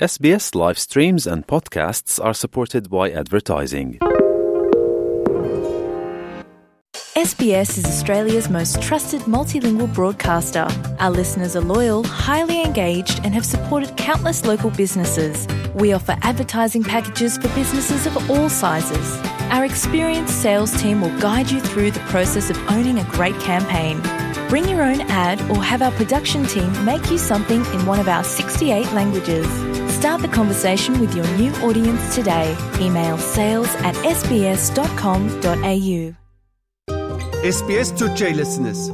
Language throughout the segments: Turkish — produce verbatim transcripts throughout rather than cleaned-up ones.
S B S live streams and podcasts are supported by advertising. S B S is Australia's most trusted multilingual broadcaster. Our listeners are loyal, highly engaged, and have supported countless local businesses. We offer advertising packages for businesses of all sizes. Our experienced sales team will guide you through the process of owning a great campaign. Bring your own ad or have our production team make you something in one of our sixty-eight languages. Start the conversation with your new audience today. Email sales at s b s dot com dot a u. S B S Türkçe'ylesiniz.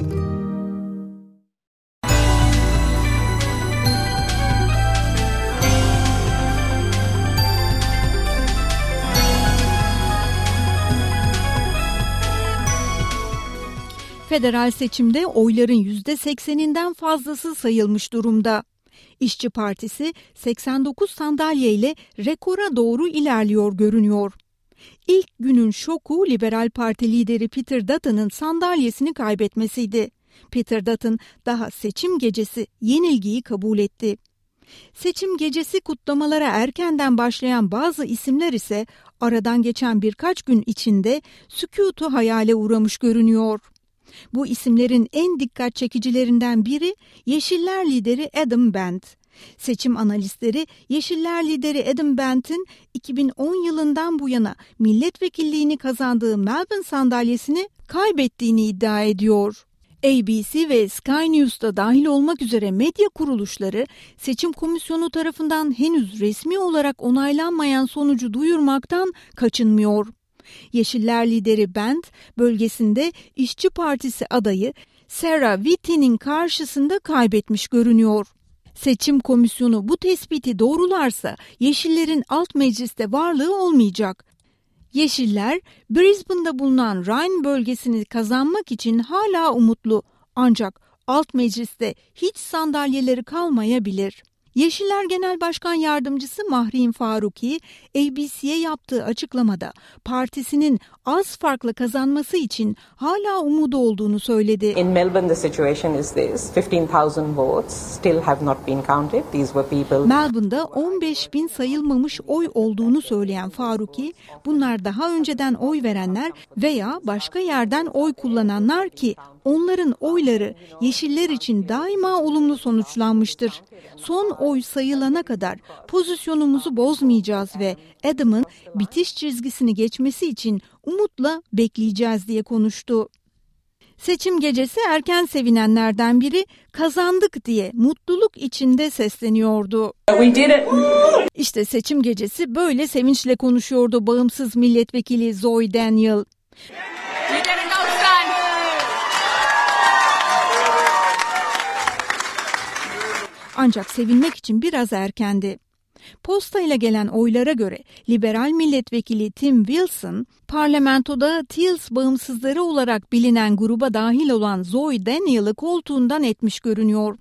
Federal seçimde oyların yüzde sekseninden fazlası sayılmış durumda. İşçi Partisi seksen dokuz sandalye ile rekora doğru ilerliyor görünüyor. İlk günün şoku Liberal Parti lideri Peter Dutton'ın sandalyesini kaybetmesiydi. Peter Dutton daha seçim gecesi yenilgiyi kabul etti. Seçim gecesi kutlamalara erkenden başlayan bazı isimler ise aradan geçen birkaç gün içinde sükutu hayale uğramış görünüyor. Bu isimlerin en dikkat çekicilerinden biri Yeşiller lideri Adam Bent. Seçim analistleri Yeşiller lideri Adam Bent'in iki bin on yılından bu yana milletvekilliğini kazandığı Melbourne sandalyesini kaybettiğini iddia ediyor. A B C ve Sky News'ta dahil olmak üzere medya kuruluşları seçim komisyonu tarafından henüz resmi olarak onaylanmayan sonucu duyurmaktan kaçınmıyor. Yeşiller lideri Bent bölgesinde İşçi Partisi adayı Sarah Whitty'nin karşısında kaybetmiş görünüyor. Seçim komisyonu bu tespiti doğrularsa Yeşillerin alt mecliste varlığı olmayacak. Yeşiller Brisbane'da bulunan Rhine bölgesini kazanmak için hala umutlu, ancak alt mecliste hiç sandalyeleri kalmayabilir. Yeşiller Genel Başkan Yardımcısı Mahrin Faruqi, A B C'ye yaptığı açıklamada partisinin az farkla kazanması için hala umudu olduğunu söyledi. In Melbourne the situation is this, fifteen thousand votes still have not been counted. These were people. Melbourne'da on beş bin sayılmamış oy olduğunu söyleyen Faruqi, bunlar daha önceden oy verenler veya başka yerden oy kullananlar ki onların oyları Yeşiller için daima olumlu sonuçlanmıştır. Son oy sayılana kadar pozisyonumuzu bozmayacağız ve Adam'ın bitiş çizgisini geçmesi için umutla bekleyeceğiz diye konuştu. Seçim gecesi erken sevinenlerden biri kazandık diye mutluluk içinde sesleniyordu. We did it. İşte seçim gecesi böyle sevinçle konuşuyordu bağımsız milletvekili Zoe Daniel. Ancak sevinmek için biraz erkendi. Postayla gelen oylara göre liberal milletvekili Tim Wilson, parlamentoda Teals bağımsızları olarak bilinen gruba dahil olan Zoe Daniel'ı koltuğundan etmiş görünüyor.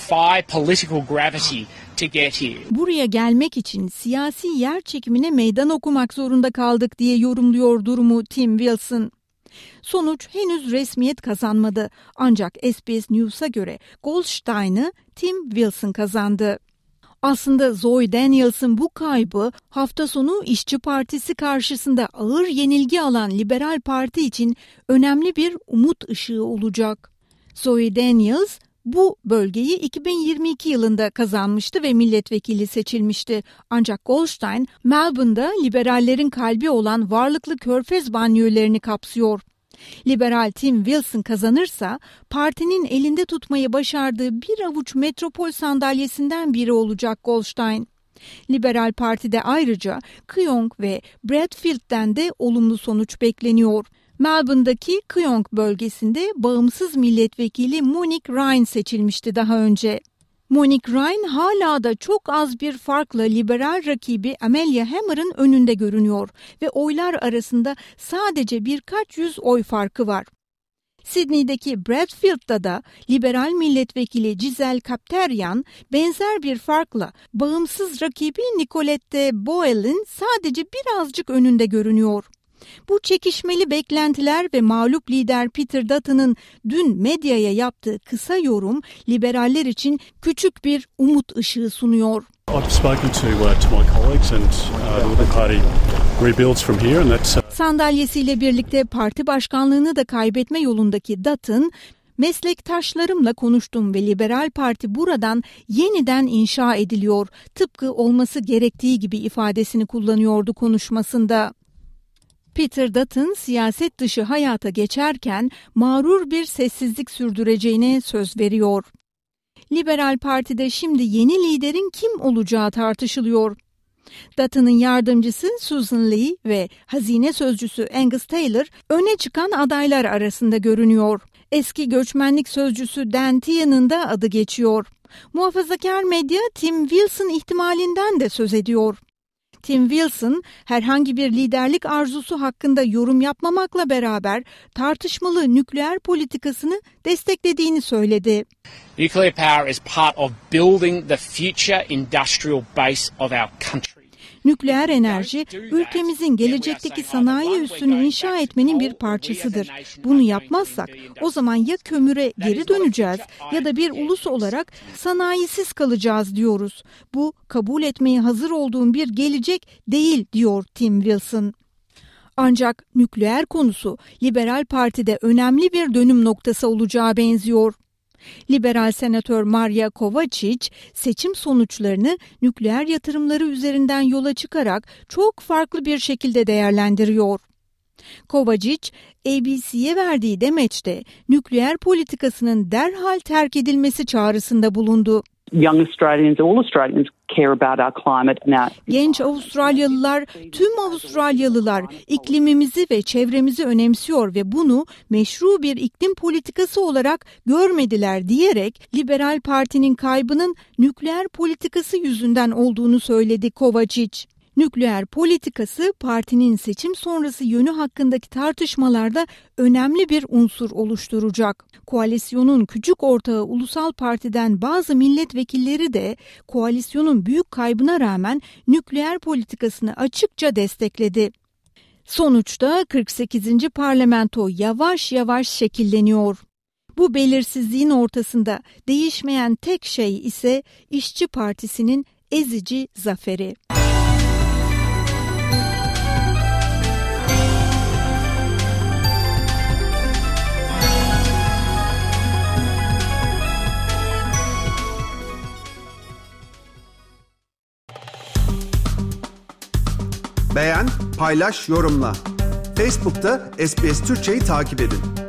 Buraya gelmek için siyasi yer çekimine meydan okumak zorunda kaldık diye yorumluyor durumu Tim Wilson. Sonuç henüz resmiyet kazanmadı, ancak S B S News'a göre Goldstein'ı Tim Wilson kazandı. Aslında Zoe Daniels'ın bu kaybı hafta sonu İşçi Partisi karşısında ağır yenilgi alan Liberal Parti için önemli bir umut ışığı olacak. Zoe Daniels bu bölgeyi iki bin yirmi iki yılında kazanmıştı ve milletvekili seçilmişti. Ancak Goldstein, Melbourne'da liberallerin kalbi olan varlıklı körfez banliyölerini kapsıyor. Liberal Tim Wilson kazanırsa partinin elinde tutmayı başardığı bir avuç metropol sandalyesinden biri olacak Goldstein. Liberal Parti'de ayrıca Kooyong ve Bradfield'den de olumlu sonuç bekleniyor. Melbourne'daki Kooyong bölgesinde bağımsız milletvekili Monique Ryan seçilmişti daha önce. Monique Ryan hala da çok az bir farkla liberal rakibi Amelia Hammer'ın önünde görünüyor ve oylar arasında sadece birkaç yüz oy farkı var. Sydney'deki Bradfield'da da liberal milletvekili Giselle Kapteryan benzer bir farkla bağımsız rakibi Nicolette Boyle'in sadece birazcık önünde görünüyor. Bu çekişmeli beklentiler ve mağlup lider Peter Dutton'ın dün medyaya yaptığı kısa yorum liberaller için küçük bir umut ışığı sunuyor. I've spoken to uh, to my colleagues and uh, the Liberal Party rebuilds from here and that's uh... Sandalyesiyle birlikte parti başkanlığını da kaybetme yolundaki Dutton, meslektaşlarımla konuştum ve Liberal Parti buradan yeniden inşa ediliyor, tıpkı olması gerektiği gibi ifadesini kullanıyordu konuşmasında. Peter Dutton siyaset dışı hayata geçerken mağrur bir sessizlik sürdüreceğine söz veriyor. Liberal Parti'de şimdi yeni liderin kim olacağı tartışılıyor. Dutton'ın yardımcısı Susan Lee ve hazine sözcüsü Angus Taylor öne çıkan adaylar arasında görünüyor. Eski göçmenlik sözcüsü Dan Tehan'ın da adı geçiyor. Muhafazakar medya Tim Wilson ihtimalinden de söz ediyor. Tim Wilson herhangi bir liderlik arzusu hakkında yorum yapmamakla beraber tartışmalı nükleer politikasını desteklediğini söyledi. Nuclear power is part of building the future industrial base of our country. Nükleer enerji, ülkemizin gelecekteki sanayi üssünü inşa etmenin bir parçasıdır. Bunu yapmazsak o zaman ya kömüre geri döneceğiz ya da bir ulus olarak sanayisiz kalacağız diyoruz. Bu kabul etmeye hazır olduğum bir gelecek değil diyor Tim Wilson. Ancak nükleer konusu Liberal Parti'de önemli bir dönüm noktası olacağı benziyor. Liberal Senatör Maria Kovacic seçim sonuçlarını nükleer yatırımları üzerinden yola çıkarak çok farklı bir şekilde değerlendiriyor. Kovacic, A B C'ye verdiği demeçte nükleer politikasının derhal terk edilmesi çağrısında bulundu. Young Australians, all Australians care about our climate and our... Genç Avustralyalılar, tüm Avustralyalılar iklimimizi ve çevremizi önemsiyor ve bunu meşru bir iklim politikası olarak görmediler diyerek Liberal Parti'nin kaybının nükleer politikası yüzünden olduğunu söyledi Kovacic. Nükleer politikası partinin seçim sonrası yönü hakkındaki tartışmalarda önemli bir unsur oluşturacak. Koalisyonun küçük ortağı Ulusal Parti'den bazı milletvekilleri de koalisyonun büyük kaybına rağmen nükleer politikasını açıkça destekledi. Sonuçta kırk sekizinci parlamento yavaş yavaş şekilleniyor. Bu belirsizliğin ortasında değişmeyen tek şey ise İşçi Partisi'nin ezici zaferi. Beğen, paylaş, yorumla. Facebook'ta S B S Türkçe'yi takip edin.